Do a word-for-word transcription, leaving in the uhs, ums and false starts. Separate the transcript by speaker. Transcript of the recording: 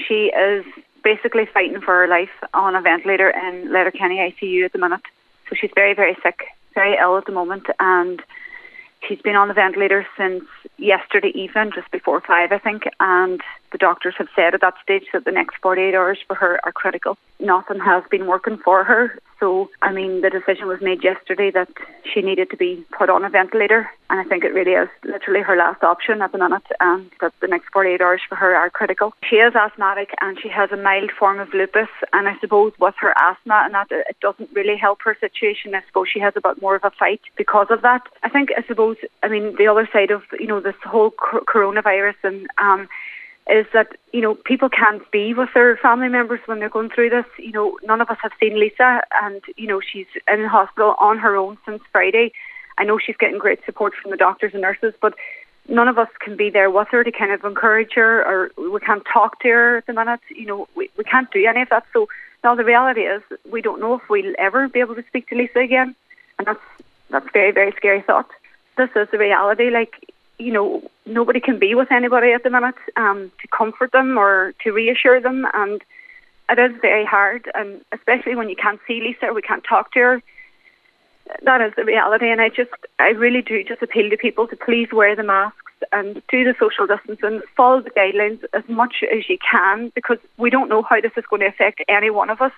Speaker 1: she is basically fighting for her life on a ventilator in Letterkenny I C U at the minute. So she's very, very sick, very ill at the moment, and she's been on the ventilator since yesterday evening, just before five, I think, and the doctors have said at that stage that the next forty-eight hours for her are critical. Nothing has been working for her, so, I mean, the decision was made yesterday that she needed to be put on a ventilator, and I think it really is literally her last option at the minute, and that the next forty-eight hours for her are critical. She is asthmatic and she has a mild form of lupus, and I suppose with her asthma and that, it doesn't really help her situation. I suppose she has a bit more of a fight because of that. I think, I suppose, I mean, the other side of, you know, this whole coronavirus and um, is that, you know, people can't be with their family members when they're going through this. You know, none of us have seen Lisa, and, you know, she's in the hospital on her own since Friday. I know she's getting great support from the doctors and nurses, but none of us can be there with her to kind of encourage her, or we can't talk to her at the minute. You know, we, we can't do any of that. So now the reality is we don't know if we'll ever be able to speak to Lisa again, and that's that's a very, very scary thought. This is the reality. Like, you know, nobody can be with anybody at the minute um, to comfort them or to reassure them, and it is very hard, and especially when you can't see Lisa or we can't talk to her. That is the reality, and I just, I really do just appeal to people to please wear the masks and do the social distancing, follow the guidelines as much as you can, because we don't know how this is going to affect any one of us.